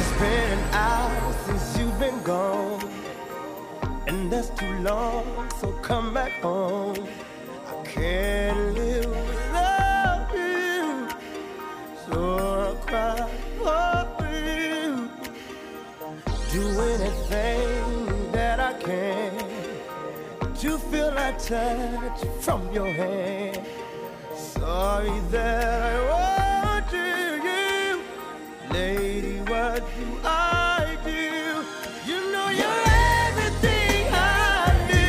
It's been an hour since you've been gone, and that's too long, so come back home. I can't live without you, so I'll cry for you. Do anything that I can to feel that touch from your hand. Sorry that I want you, lady, what do I do? You know you're everything I do.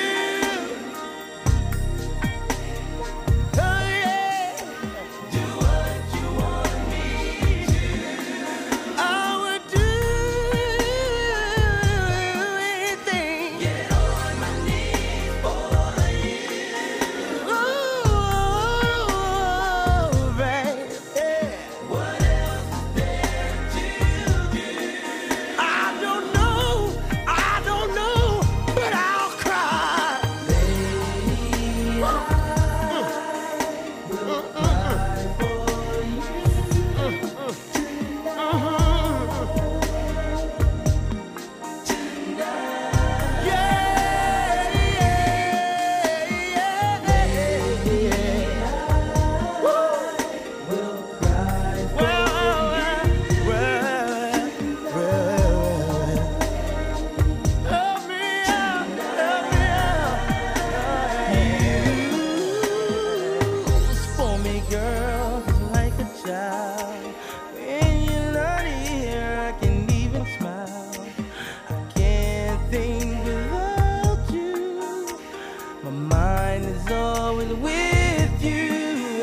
Oh yeah, do what you want me to. I would do anything. Get on my knees for you. Ooh, baby. What else is there to do? I don't know, but I'll cry. Lady, I will cry for you tonight. Yeah, Woo. Will cry for help me out, help me out. Use for me, girl, like a child. When you're not here, I can't even smile. I can't think without you. My mind is always with you.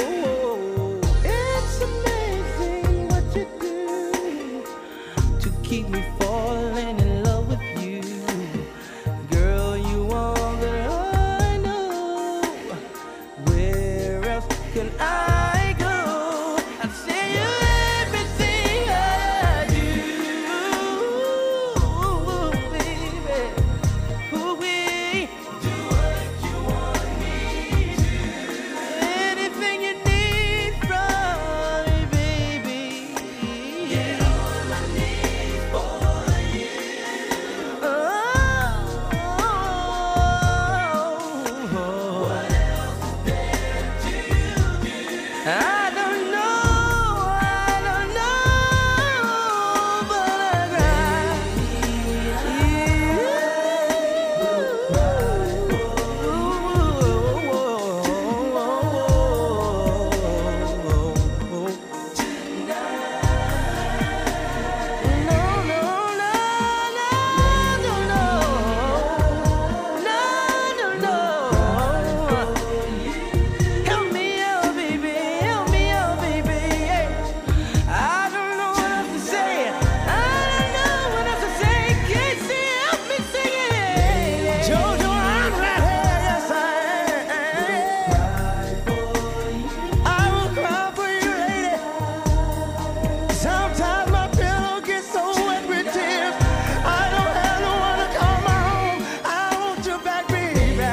It's amazing what you do to keep me falling in love with you. Girl, you all that I know. Where else can I go? I say you're everything I do, baby. Ooh, we do what you want me to. Anything you need from me, baby. Get on my knees for you. What else is there to do? I don't know, but I help me out, baby, help me out, baby. I don't know what else to say. I don't know what else to say. Casey, help me sing it. Jojo, I'm right here, yes I am. I will cry for you, lady. Sometimes my pillow gets so wet with tears. I don't have no one to call my own. I want you back, baby.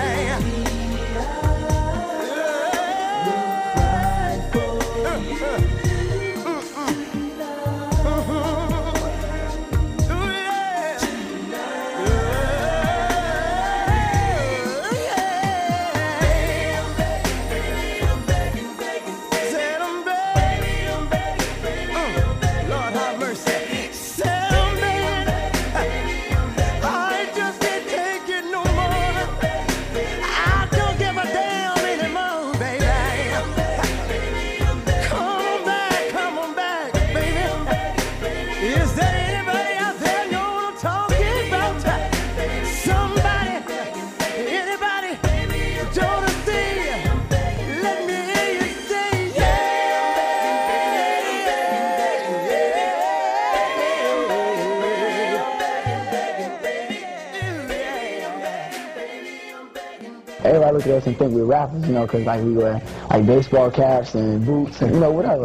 Lord have mercy. Said I'm begging. I just can't take it no more. I don't give a damn anymore, baby. Come on back, baby. Is there anybody out there know what I'm talking about? Somebody, anybody, don't see? Let me hear you say Everybody look at us and think we're rappers, you know, because like we wear like baseball caps and boots and, you know, whatever.